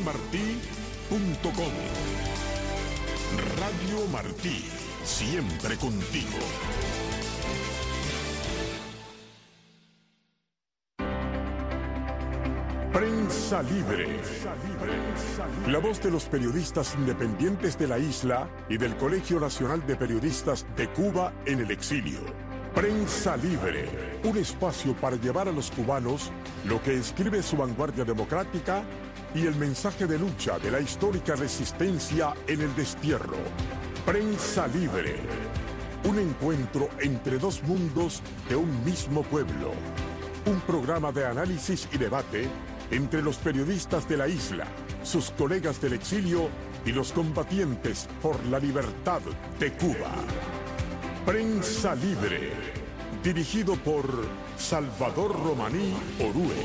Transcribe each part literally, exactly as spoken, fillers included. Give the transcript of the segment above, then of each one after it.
martí punto com. Radio Martí, siempre contigo. Prensa Libre. La voz de los periodistas independientes de la isla y del Colegio Nacional de Periodistas de Cuba en el exilio. Prensa Libre, un espacio para llevar a los cubanos lo que escribe su vanguardia democrática y el mensaje de lucha de la histórica resistencia en el destierro. Prensa Libre, un encuentro entre dos mundos de un mismo pueblo. Un programa de análisis y debate entre los periodistas de la isla, sus colegas del exilio y los combatientes por la libertad de Cuba. Prensa Libre, dirigido por Salvador Romaní Orue.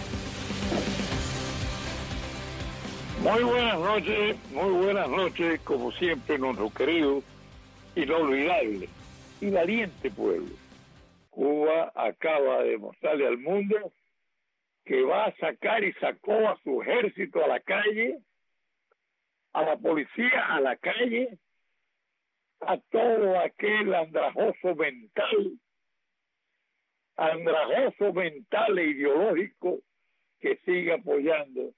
Muy buenas noches, muy buenas noches, como siempre, nuestro querido, inolvidable y valiente pueblo. Cuba acaba de demostrarle al mundo que va a sacar y sacó a su ejército a la calle, a la policía a la calle, a todo aquel andrajoso mental, andrajoso mental e ideológico que sigue apoyando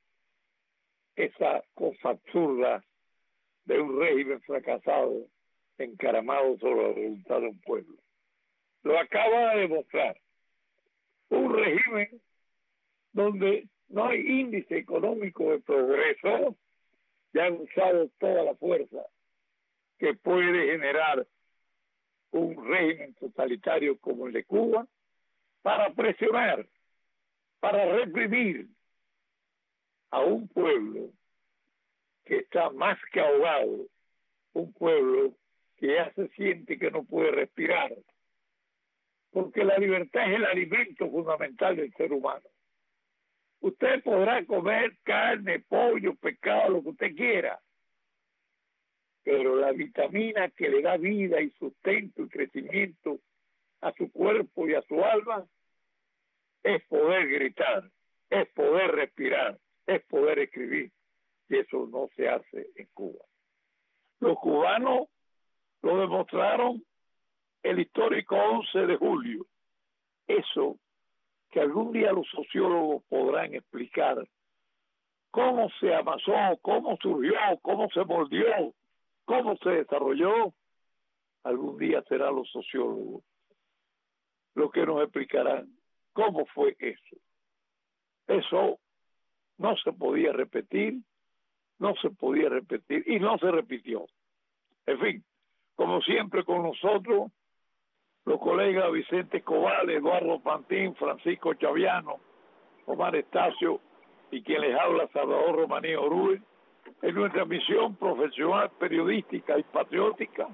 esa cosa absurda de un régimen fracasado encaramado sobre la voluntad de un pueblo. Lo acaba de demostrar. Un régimen donde no hay índice económico de progreso, ya han usado toda la fuerza que puede generar un régimen totalitario como el de Cuba para presionar, para reprimir a un pueblo que está más que ahogado, un pueblo que ya se siente que no puede respirar, porque la libertad es el alimento fundamental del ser humano. Usted podrá comer carne, pollo, pescado, lo que usted quiera, pero la vitamina que le da vida y sustento y crecimiento a su cuerpo y a su alma es poder gritar, es poder respirar, es poder escribir, y eso no se hace en Cuba. Los cubanos lo demostraron el histórico once de julio. Eso que algún día los sociólogos podrán explicar cómo se amasó, cómo surgió, cómo se moldeó, cómo se desarrolló, algún día serán los sociólogos los que nos explicarán cómo fue eso. Eso no se podía repetir, no se podía repetir y no se repitió. En fin, como siempre con nosotros, los colegas Vicente Escobar, Eduardo Pantín, Francisco Chaviano, Omar Estacio y quien les habla, Salvador Romaní Orue, en nuestra misión profesional, periodística y patriótica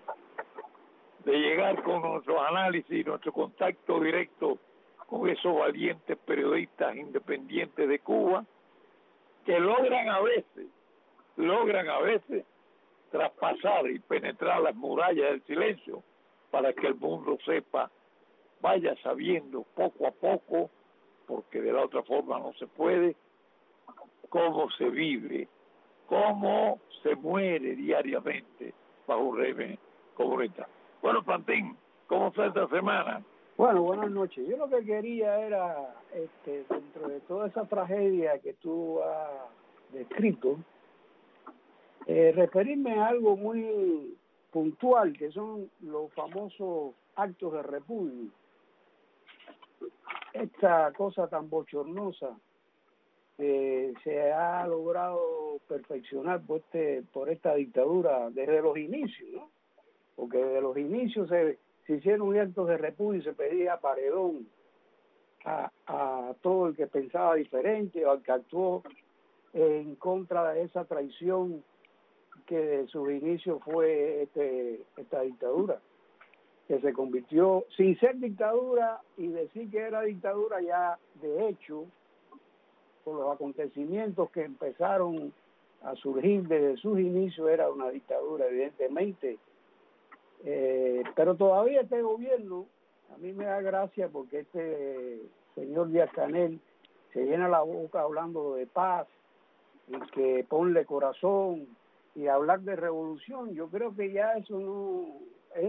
de llegar con nuestros análisis y nuestro contacto directo con esos valientes periodistas independientes de Cuba que logran a veces, logran a veces traspasar y penetrar las murallas del silencio para que el mundo sepa, vaya sabiendo poco a poco, porque de la otra forma no se puede, cómo se vive, cómo se muere diariamente bajo un régimen comunista. Bueno, Pantín, ¿cómo está esta semana? Bueno, buenas noches. Yo lo que quería era, este, dentro de toda esa tragedia que tú has descrito, eh, referirme a algo muy puntual, que son los famosos actos de repudio. Esta cosa tan bochornosa eh, se ha logrado perfeccionar por, este, por esta dictadura desde los inicios, ¿no? Porque desde los inicios se, se hicieron actos de repudio y se pedía paredón a, a todo el que pensaba diferente o al que actuó en contra de esa traición que de sus inicios fue este, esta dictadura, que se convirtió, sin ser dictadura y decir que era dictadura, ya de hecho, por los acontecimientos que empezaron a surgir desde sus inicios, era una dictadura, evidentemente. Eh, pero todavía este gobierno, a mí me da gracia porque este señor Díaz-Canel se llena la boca hablando de paz, y que ponle corazón y hablar de revolución, yo creo que ya eso no es,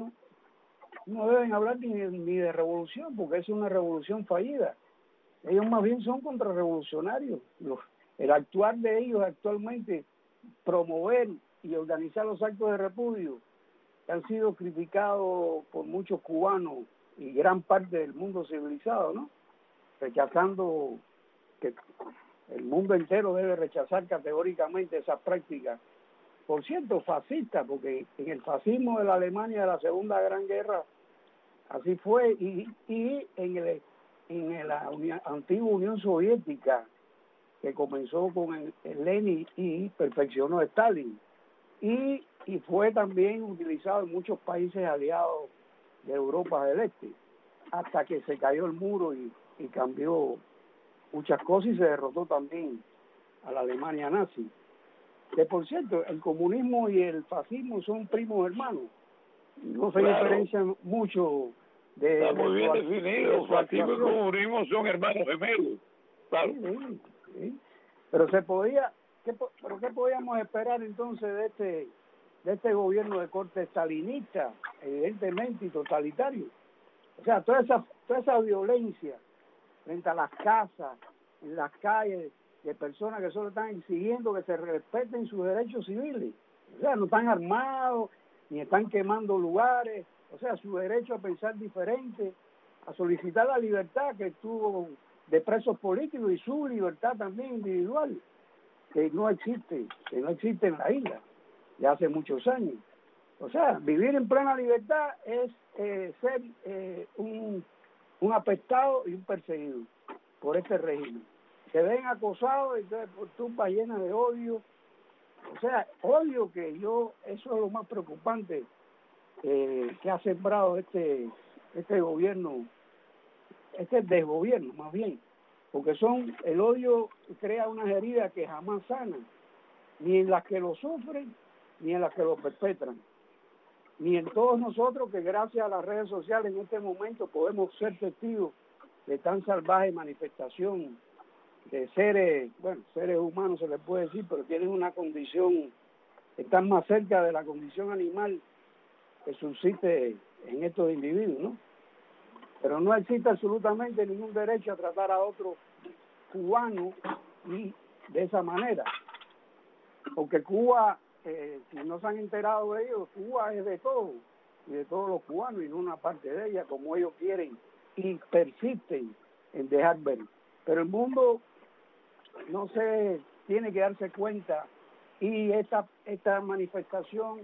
no deben hablar ni, ni de revolución, porque es una revolución fallida. Ellos más bien son contrarrevolucionarios. Los, el actuar de ellos actualmente, promover y organizar los actos de repudio, que han sido criticados por muchos cubanos y gran parte del mundo civilizado, ¿no? Rechazando, que el mundo entero debe rechazar categóricamente esas prácticas. Por cierto, fascista, porque en el fascismo de la Alemania de la Segunda Gran Guerra así fue, y, y en, el, en la Unión, antigua Unión Soviética, que comenzó con el, el Lenin y perfeccionó Stalin, y, y fue también utilizado en muchos países aliados de Europa del Este, hasta que se cayó el muro y, y cambió muchas cosas y se derrotó también a la Alemania nazi. Que por cierto, el comunismo y el fascismo son primos hermanos, no se claro. diferencian mucho de... Está muy bien definido, de fascismo y comunismo son hermanos gemelos, claro. Sí, sí, sí. Pero se podía, ¿qué, pero qué podíamos esperar entonces de este de este gobierno de corte stalinista, evidentemente, y totalitario? O sea, toda esa, toda esa violencia frente a las casas, en las calles, de personas que solo están exigiendo que se respeten sus derechos civiles. O sea, no están armados, ni están quemando lugares, o sea, su derecho a pensar diferente, a solicitar la libertad que tuvo de presos políticos y su libertad también individual, que no existe, que no existe en la isla, ya hace muchos años. O sea, vivir en plena libertad es eh, ser eh, un, un apestado y un perseguido por este régimen. Se ven acosados, entonces por tumbas llenas de odio, o sea, odio que yo, eso es lo más preocupante eh, que ha sembrado este este gobierno, este desgobierno más bien, porque son, el odio crea unas heridas que jamás sanan, ni en las que lo sufren, ni en las que lo perpetran, ni en todos nosotros que gracias a las redes sociales en este momento podemos ser testigos de tan salvaje manifestación de seres, bueno, seres humanos se les puede decir, pero tienen una condición, están más cerca de la condición animal que subsiste en estos individuos, ¿no? Pero no existe absolutamente ningún derecho a tratar a otro cubano y de esa manera, porque Cuba, eh, si no se han enterado de ellos, Cuba es de todos, y de todos los cubanos, y no una parte de ella, como ellos quieren, y persisten en dejar ver. Pero el mundo no se tiene que darse cuenta, y esta esta manifestación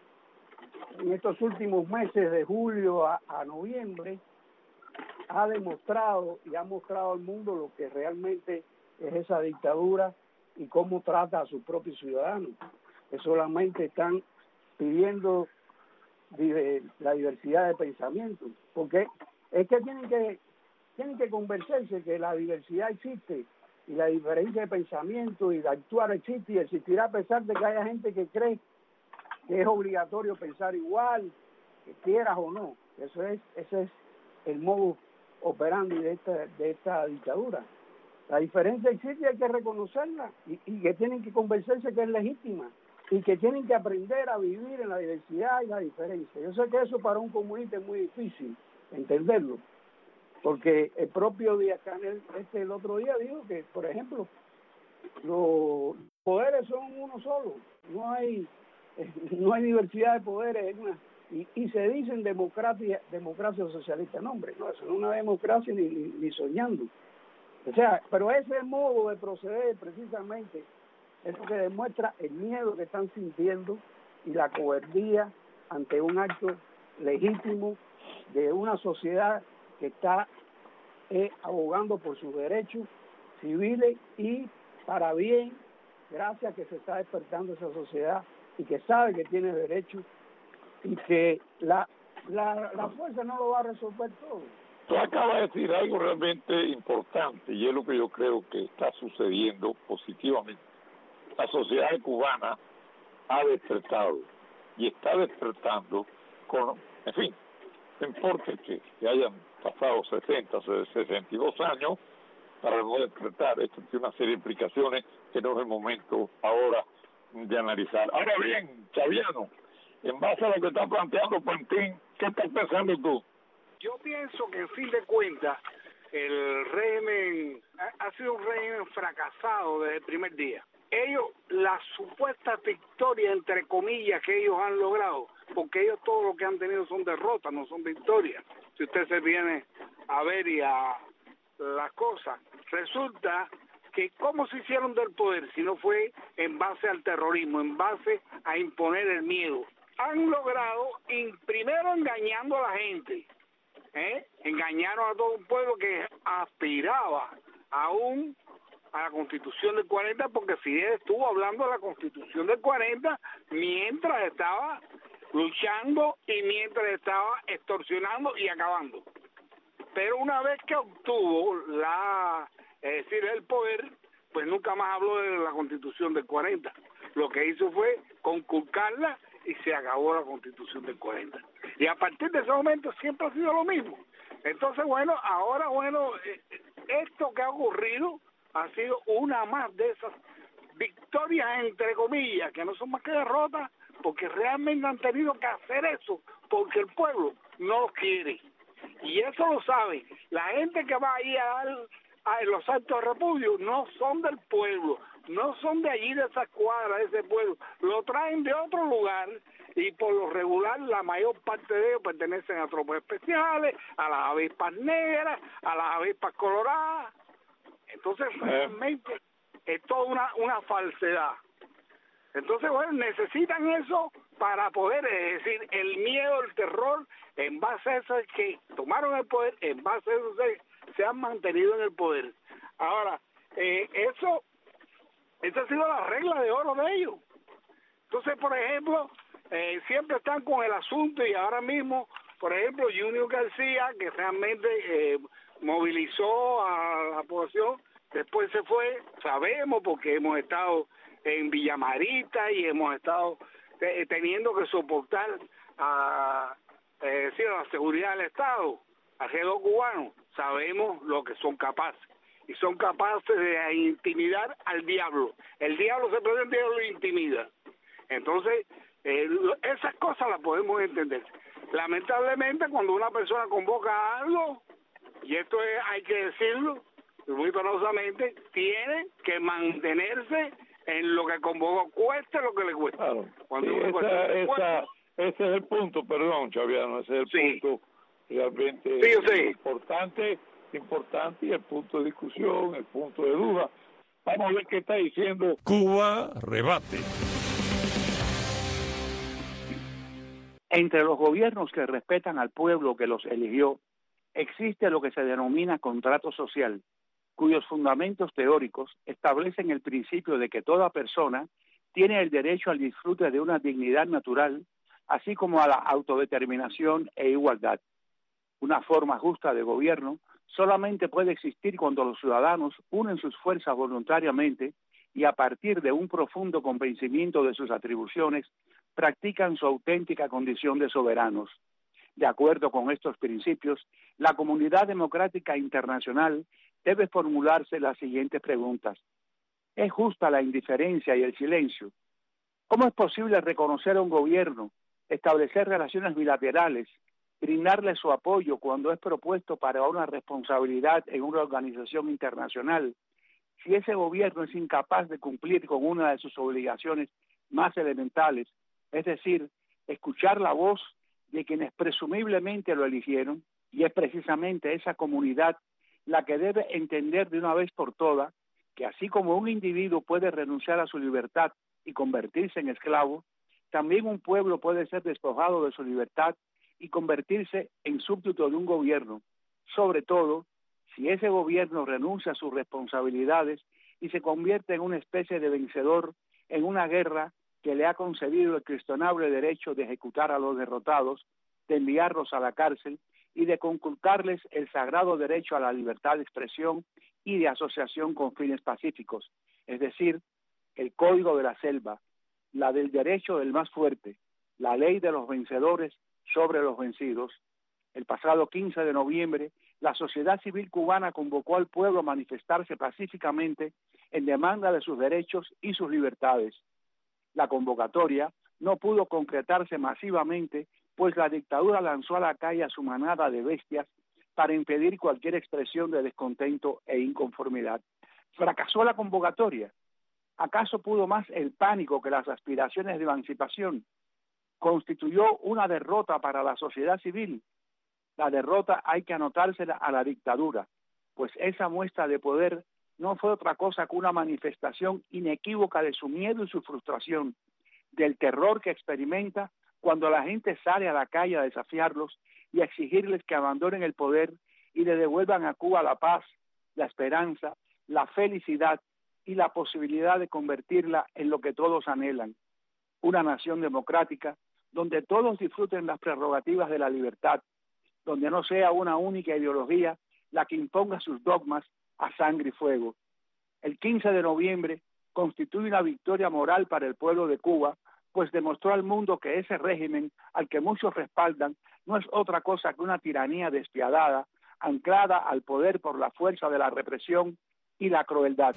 en estos últimos meses de julio a, a noviembre ha demostrado y ha mostrado al mundo lo que realmente es esa dictadura y cómo trata a sus propios ciudadanos, que solamente están pidiendo la diversidad de pensamiento, porque es que tienen que tienen que convencerse que la diversidad existe y la diferencia de pensamiento y de actuar existe, y existirá a pesar de que haya gente que cree que es obligatorio pensar igual, que quieras o no. Eso es, ese es el modo operandi de esta, de esta dictadura. La diferencia existe y hay que reconocerla, y, y que tienen que convencerse que es legítima, y que tienen que aprender a vivir en la diversidad y la diferencia. Yo sé que eso para un comunista es muy difícil entenderlo, porque el propio Díaz-Canel este el otro día dijo que, por ejemplo, los poderes son uno solo, no hay no hay diversidad de poderes en una, y, y se dicen democracia democracia socialista. No, hombre, no, eso no es una democracia ni, ni, ni soñando. O sea, pero ese modo de proceder precisamente es lo que demuestra el miedo que están sintiendo y la cobardía ante un acto legítimo de una sociedad que está eh, abogando por sus derechos civiles y para bien, gracias a que se está despertando esa sociedad y que sabe que tiene derechos y que la, la, la fuerza no lo va a resolver todo. Tú acabas de decir algo realmente importante, y es lo que yo creo que está sucediendo positivamente. La sociedad cubana ha despertado y está despertando con, en fin, no importa que, que hayan pasado sesenta, sesenta y dos años, para no despertar. Esto tiene una serie de implicaciones que no es el momento ahora de analizar. Ahora bien, Chaviano, en base a lo que está planteando Pantín, ¿qué estás pensando tú? Yo pienso que en fin de cuentas el régimen ha, ha sido un régimen fracasado desde el primer día. Ellos, la supuesta victoria entre comillas que ellos han logrado, porque ellos todo lo que han tenido son derrotas, no son victorias. Si usted se viene a ver y a las cosas, resulta que cómo se hicieron del poder si no fue en base al terrorismo, en base a imponer el miedo. Han logrado, in, primero engañando a la gente, ¿eh? engañaron a todo un pueblo que aspiraba aún a la Constitución del cuarenta, porque Fidel estuvo hablando de la Constitución del cuarenta mientras estaba luchando y mientras estaba extorsionando y acabando. Pero una vez que obtuvo la, es decir, el poder, pues nunca más habló de la Constitución del cuarenta. Lo que hizo fue conculcarla y se acabó la Constitución del cuarenta. Y a partir de ese momento siempre ha sido lo mismo. Entonces, bueno, ahora, bueno, esto que ha ocurrido ha sido una más de esas victorias, entre comillas, que no son más que derrotas, porque realmente han tenido que hacer eso, porque el pueblo no lo quiere. Y eso lo sabe. La gente que va ahí a dar a los actos de repudio no son del pueblo, no son de allí, de esa cuadra, de ese pueblo. Lo traen de otro lugar y por lo regular la mayor parte de ellos pertenecen a tropas especiales, a las avispas negras, a las avispas coloradas. Entonces realmente es toda una, una falsedad. Entonces, bueno, necesitan eso para poder, es decir, el miedo, el terror, en base a eso es que tomaron el poder, en base a eso se, se han mantenido en el poder. Ahora, eh, eso, esa ha sido la regla de oro de ellos. Entonces, por ejemplo, eh, siempre están con el asunto y ahora mismo, por ejemplo, Junior García, que realmente eh, movilizó a la población, después se fue, sabemos porque hemos estado en Villamarita y hemos estado te, teniendo que soportar a, eh, decir, a la seguridad del Estado, a G dos cubanos, sabemos lo que son capaces, y son capaces de intimidar al diablo. El diablo se presenta y lo intimida. Entonces, eh, esas cosas las podemos entender. Lamentablemente, cuando una persona convoca algo, y esto es, hay que decirlo muy penosamente, tiene que mantenerse en lo que convocó, cueste lo que le cueste. Claro. Cuando Sí, esa, esa, ese es el punto, perdón, Chaviano, ese es el sí. punto realmente sí, sí. importante, importante, y el punto de discusión, el punto de duda. Vamos a ver qué está diciendo Cuba Rebate. Entre los gobiernos que respetan al pueblo que los eligió, existe lo que se denomina contrato social, cuyos fundamentos teóricos establecen el principio de que toda persona tiene el derecho al disfrute de una dignidad natural, así como a la autodeterminación e igualdad. Una forma justa de gobierno solamente puede existir cuando los ciudadanos unen sus fuerzas voluntariamente y a partir de un profundo convencimiento de sus atribuciones, practican su auténtica condición de soberanos. De acuerdo con estos principios, la comunidad democrática internacional debe formularse las siguientes preguntas. ¿Es justa la indiferencia y el silencio? ¿Cómo es posible reconocer a un gobierno, establecer relaciones bilaterales, brindarle su apoyo cuando es propuesto para una responsabilidad en una organización internacional, si ese gobierno es incapaz de cumplir con una de sus obligaciones más elementales, es decir, escuchar la voz de quienes presumiblemente lo eligieron, y es precisamente esa comunidad la que debe entender de una vez por todas que así como un individuo puede renunciar a su libertad y convertirse en esclavo, también un pueblo puede ser despojado de su libertad y convertirse en súbdito de un gobierno, sobre todo si ese gobierno renuncia a sus responsabilidades y se convierte en una especie de vencedor en una guerra que le ha concedido el cuestionable derecho de ejecutar a los derrotados, de enviarlos a la cárcel y de conculcarles el sagrado derecho a la libertad de expresión y de asociación con fines pacíficos, es decir, el código de la selva, la del derecho del más fuerte, la ley de los vencedores sobre los vencidos. El pasado quince de noviembre, la sociedad civil cubana convocó al pueblo a manifestarse pacíficamente en demanda de sus derechos y sus libertades. La convocatoria no pudo concretarse masivamente, pues la dictadura lanzó a la calle a su manada de bestias para impedir cualquier expresión de descontento e inconformidad. ¿Fracasó la convocatoria? ¿Acaso pudo más el pánico que las aspiraciones de emancipación? ¿Constituyó una derrota para la sociedad civil? La derrota hay que anotársela a la dictadura, pues esa muestra de poder no fue otra cosa que una manifestación inequívoca de su miedo y su frustración, del terror que experimenta cuando la gente sale a la calle a desafiarlos y a exigirles que abandonen el poder y le devuelvan a Cuba la paz, la esperanza, la felicidad y la posibilidad de convertirla en lo que todos anhelan, una nación democrática donde todos disfruten las prerrogativas de la libertad, donde no sea una única ideología la que imponga sus dogmas a sangre y fuego. El quince de noviembre constituye una victoria moral para el pueblo de Cuba, pues demostró al mundo que ese régimen al que muchos respaldan no es otra cosa que una tiranía despiadada, anclada al poder por la fuerza de la represión y la crueldad.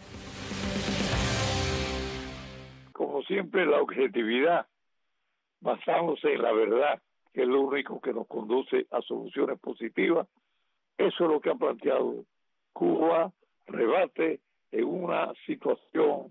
Como siempre, la objetividad, basándose en la verdad, que es lo único que nos conduce a soluciones positivas, eso es lo que ha planteado Cuba, rebate en una situación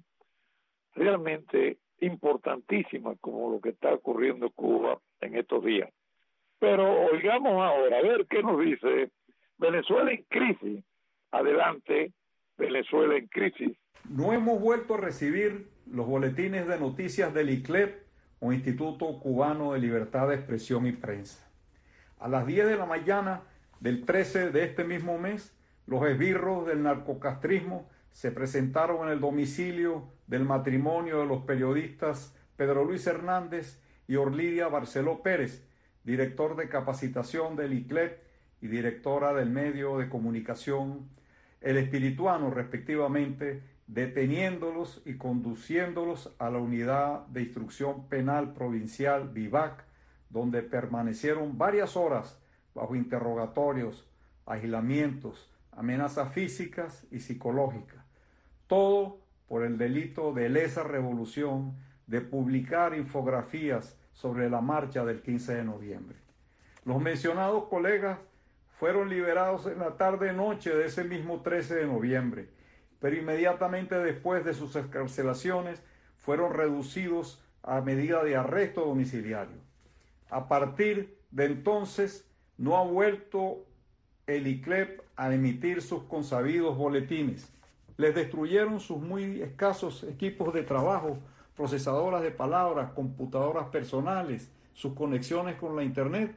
realmente importantísima como lo que está ocurriendo en Cuba en estos días. Pero oigamos ahora, a ver qué nos dice Venezuela en crisis. Adelante, Venezuela en crisis. No hemos vuelto a recibir los boletines de noticias del I C L E P o Instituto Cubano de Libertad de Expresión y Prensa. A las diez de la mañana del trece de este mismo mes, los esbirros del narcocastrismo se presentaron en el domicilio del matrimonio de los periodistas Pedro Luis Hernández y Orlidia Barceló Pérez, director de capacitación del I C L E P y directora del medio de comunicación El Espirituano, respectivamente, deteniéndolos y conduciéndolos a la Unidad de Instrucción Penal Provincial VIVAC, donde permanecieron varias horas bajo interrogatorios, aislamientos, amenazas físicas y psicológicas. Todo por el delito de lesa revolución de publicar infografías sobre la marcha del quince de noviembre. Los mencionados colegas fueron liberados en la tarde-noche de ese mismo trece de noviembre, pero inmediatamente después de sus excarcelaciones fueron reducidos a medida de arresto domiciliario. A partir de entonces no ha vuelto el I C L E P a emitir sus consabidos boletines. Les destruyeron sus muy escasos equipos de trabajo, procesadoras de palabras, computadoras personales, sus conexiones con la internet.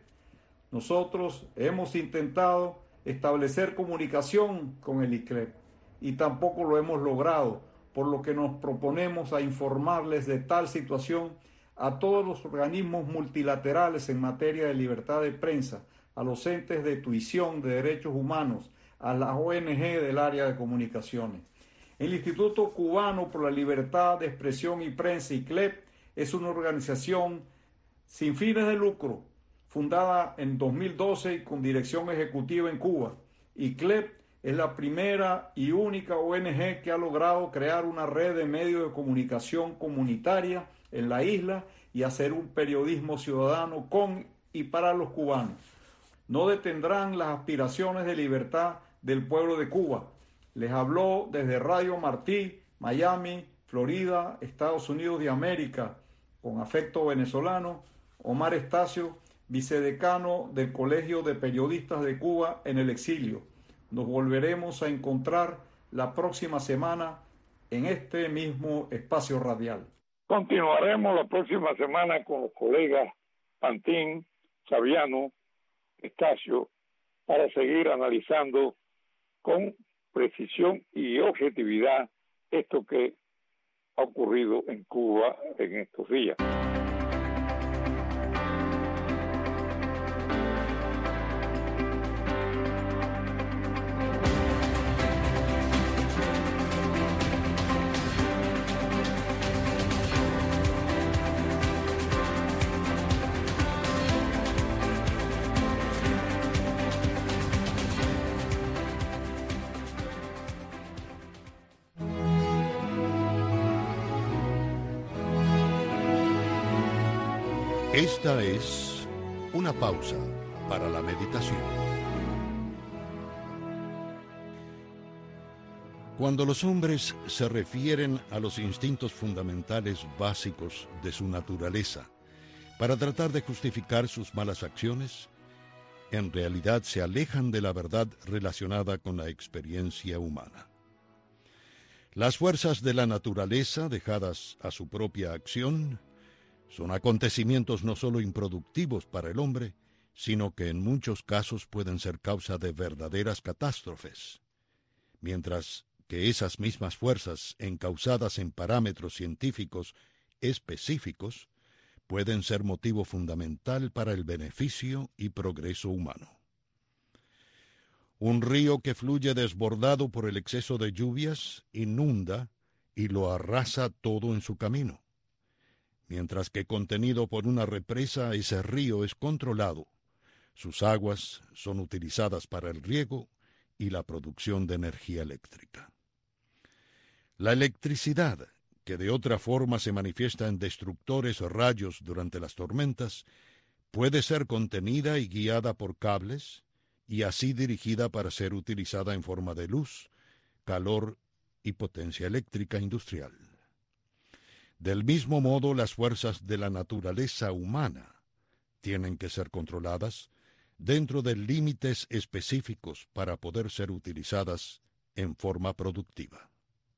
Nosotros hemos intentado establecer comunicación con el I C L E P y tampoco lo hemos logrado, por lo que nos proponemos a informarles de tal situación a todos los organismos multilaterales en materia de libertad de prensa, a los entes de tuición de derechos humanos, a las O N G del área de comunicaciones. El Instituto Cubano por la Libertad de Expresión y Prensa, I C L E P, es una organización sin fines de lucro, fundada en dos mil doce y con dirección ejecutiva en Cuba. I C L E P es la primera y única O N G que ha logrado crear una red de medios de comunicación comunitaria en la isla y hacer un periodismo ciudadano con y para los cubanos. No detendrán las aspiraciones de libertad del pueblo de Cuba. Les habló desde Radio Martí, Miami, Florida, Estados Unidos de América, con afecto venezolano, Omar Estacio, vicedecano del Colegio de Periodistas de Cuba en el exilio. Nos volveremos a encontrar la próxima semana en este mismo espacio radial. Continuaremos la próxima semana con los colegas Pantín, Saviano, Estacio, para seguir analizando con precisión y objetividad esto que ha ocurrido en Cuba en estos días. Esta es una pausa para la meditación. Cuando los hombres se refieren a los instintos fundamentales básicos de su naturaleza para tratar de justificar sus malas acciones, en realidad se alejan de la verdad relacionada con la experiencia humana. Las fuerzas de la naturaleza, dejadas a su propia acción, son acontecimientos no solo improductivos para el hombre, sino que en muchos casos pueden ser causa de verdaderas catástrofes, mientras que esas mismas fuerzas, encausadas en parámetros científicos específicos, pueden ser motivo fundamental para el beneficio y progreso humano. Un río que fluye desbordado por el exceso de lluvias inunda y lo arrasa todo en su camino, mientras que contenido por una represa ese río es controlado. Sus aguas son utilizadas para el riego y la producción de energía eléctrica. La electricidad, que de otra forma se manifiesta en destructores rayos durante las tormentas, puede ser contenida y guiada por cables y así dirigida para ser utilizada en forma de luz, calor y potencia eléctrica industrial. Del mismo modo, las fuerzas de la naturaleza humana tienen que ser controladas dentro de límites específicos para poder ser utilizadas en forma productiva.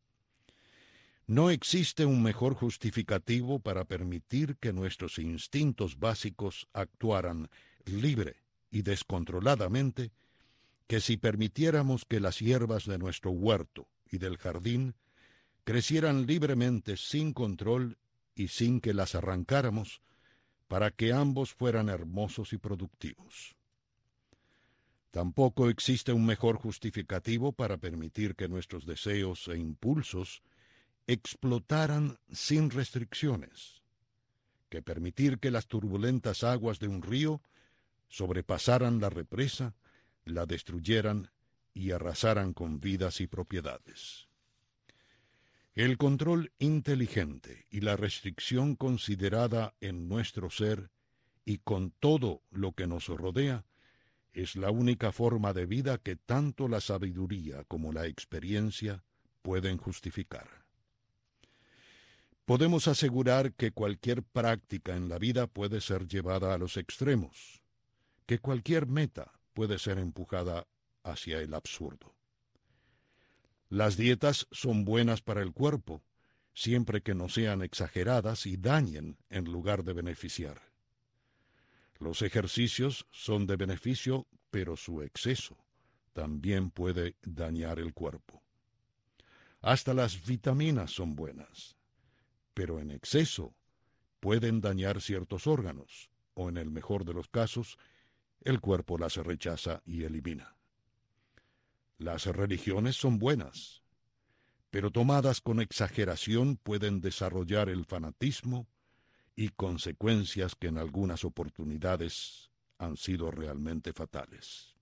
No existe un mejor justificativo para permitir que nuestros instintos básicos actuaran libre y descontroladamente que si permitiéramos que las hierbas de nuestro huerto y del jardín crecieran libremente sin control y sin que las arrancáramos, para que ambos fueran hermosos y productivos. Tampoco existe un mejor justificativo para permitir que nuestros deseos e impulsos explotaran sin restricciones, que permitir que las turbulentas aguas de un río sobrepasaran la represa, la destruyeran y arrasaran con vidas y propiedades. El control inteligente y la restricción considerada en nuestro ser y con todo lo que nos rodea es la única forma de vida que tanto la sabiduría como la experiencia pueden justificar. Podemos asegurar que cualquier práctica en la vida puede ser llevada a los extremos, que cualquier meta puede ser empujada hacia el absurdo. Las dietas son buenas para el cuerpo, siempre que no sean exageradas y dañen en lugar de beneficiar. Los ejercicios son de beneficio, pero su exceso también puede dañar el cuerpo. Hasta las vitaminas son buenas, pero en exceso pueden dañar ciertos órganos, o en el mejor de los casos, el cuerpo las rechaza y elimina. Las religiones son buenas, pero tomadas con exageración pueden desarrollar el fanatismo y consecuencias que en algunas oportunidades han sido realmente fatales.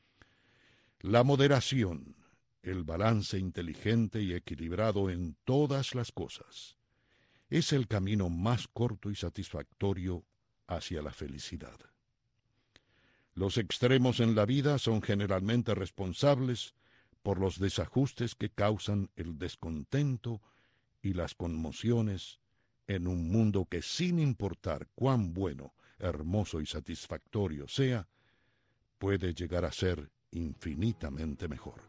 La moderación, el balance inteligente y equilibrado en todas las cosas, es el camino más corto y satisfactorio hacia la felicidad. Los extremos en la vida son generalmente responsables por los desajustes que causan el descontento y las conmociones en un mundo que, sin importar cuán bueno, hermoso y satisfactorio sea, puede llegar a ser infinitamente mejor.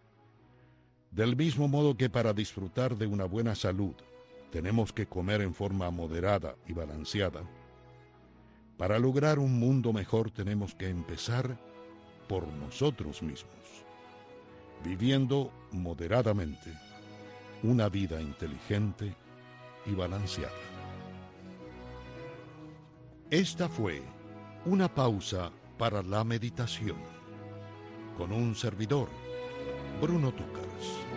Del mismo modo que para disfrutar de una buena salud tenemos que comer en forma moderada y balanceada, para lograr un mundo mejor tenemos que empezar por nosotros mismos, viviendo moderadamente una vida inteligente y balanceada. Esta fue una pausa para la meditación con un servidor, Bruno Túcars.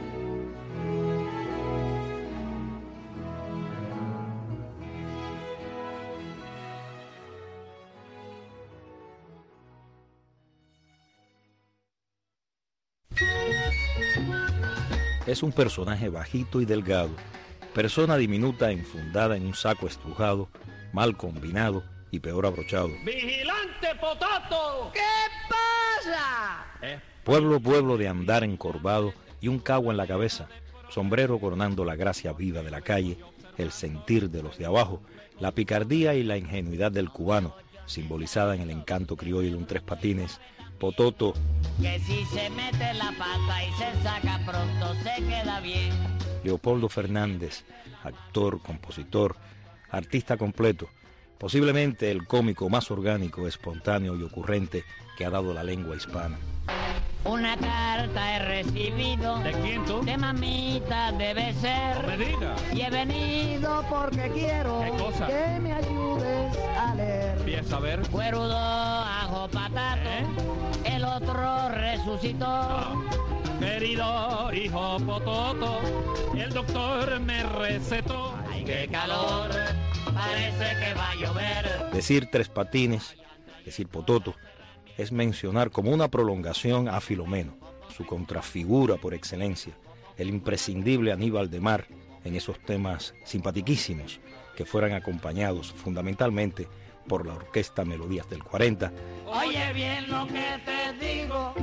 Es un personaje bajito y delgado, persona diminuta enfundada en un saco estrujado, mal combinado, y peor abrochado. ¡Vigilante Potato! ¿Qué pasa? ¿Eh? Pueblo, pueblo de andar encorvado y un cagua en la cabeza, sombrero coronando la gracia viva de la calle, el sentir de los de abajo, la picardía y la ingenuidad del cubano, simbolizada en el encanto criollo de un tres patines, Pototo. Que si se mete la pata y se saca pronto se queda bien. Leopoldo Fernández, actor, compositor, artista completo, posiblemente el cómico más orgánico, espontáneo y ocurrente que ha dado la lengua hispana. Una carta he recibido. ¿De quién tú? De mamita debe ser. No me digas. Y he venido porque quiero. ¿Qué cosa? Que me ayudes a leer. Empieza a ver. Cuerudo, ajo, patato. ¿Eh? El otro resucitó. No. Querido hijo Pototo, el doctor me recetó. Ay, qué calor, parece que va a llover. Decir tres patines, decir Pototo, es mencionar como una prolongación a Filomeno, su contrafigura por excelencia, el imprescindible Aníbal de Mar en esos temas simpatiquísimos que fueran acompañados fundamentalmente por la orquesta Melodías del cuarenta. Oye bien lo que te digo,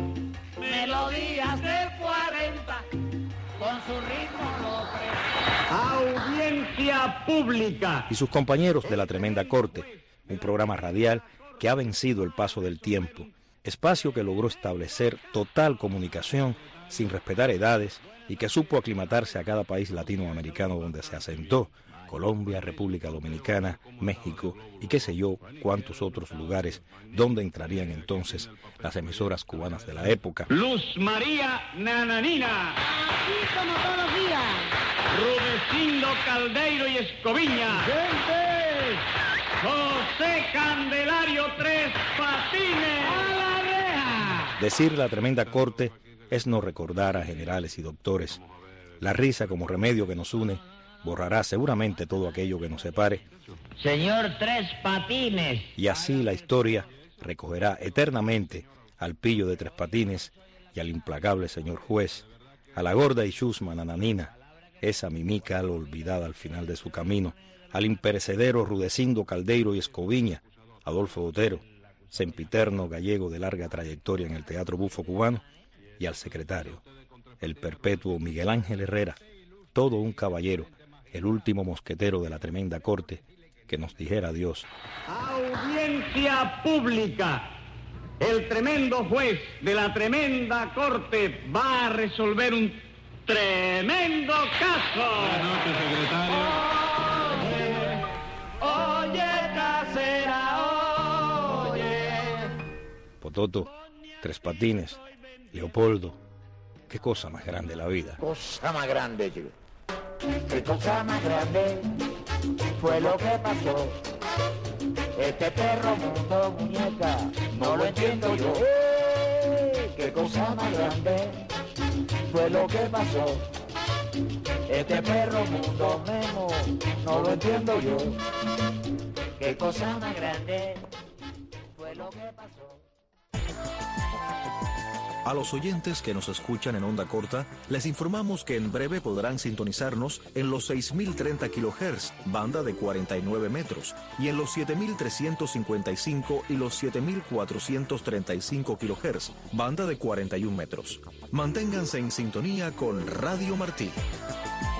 Melodías del cuarenta, con su ritmo lo pre... Audiencia pública. Y sus compañeros de La Tremenda Corte, un programa radial que ha vencido el paso del tiempo, espacio que logró establecer total comunicación sin respetar edades y que supo aclimatarse a cada país latinoamericano donde se asentó, Colombia, República Dominicana, México y qué sé yo cuántos otros lugares donde entrarían entonces las emisoras cubanas de la época. Luz María Nananina. Así como todos los días. Rudecindo Caldeiro y Escoviña. ¡Gente! José Candelario Tres Patines. ¡A la reja! Decir La Tremenda Corte es no recordar a generales y doctores. La risa como remedio que nos une borrará seguramente todo aquello que nos separe. Señor Tres Patines. Y así la historia recogerá eternamente al pillo de Tres Patines y al implacable señor juez, a la gorda y chusma Nananina, esa mimica olvidada al final de su camino, al imperecedero Rudecindo Caldeiro y Escoviña, Adolfo Otero, sempiterno gallego de larga trayectoria en el teatro bufo cubano, y al secretario, el perpetuo Miguel Ángel Herrera, todo un caballero, el último mosquetero de La Tremenda Corte, que nos dijera adiós. Audiencia pública. El tremendo juez de la Tremenda Corte va a resolver un tremendo caso. Buenas noches, secretario. Oye, oye, casera, oye. Pototo, Tres Patines, Leopoldo, qué cosa más grande la vida. Cosa más grande, chico. Qué cosa más grande fue lo que pasó. Este perro mundo, muñeca, no lo entiendo yo. ¡Eh! Qué cosa más grande fue lo que pasó. Este perro mundo, Memo, no lo entiendo yo. Qué cosa más grande fue lo que pasó. A los oyentes que nos escuchan en onda corta, les informamos que en breve podrán sintonizarnos en los seis mil treinta kilohertz, banda de cuarenta y nueve metros, y en los siete mil trescientos cincuenta y cinco y los siete mil cuatrocientos treinta y cinco kilohertz, banda de cuarenta y un metros. Manténganse en sintonía con Radio Martí.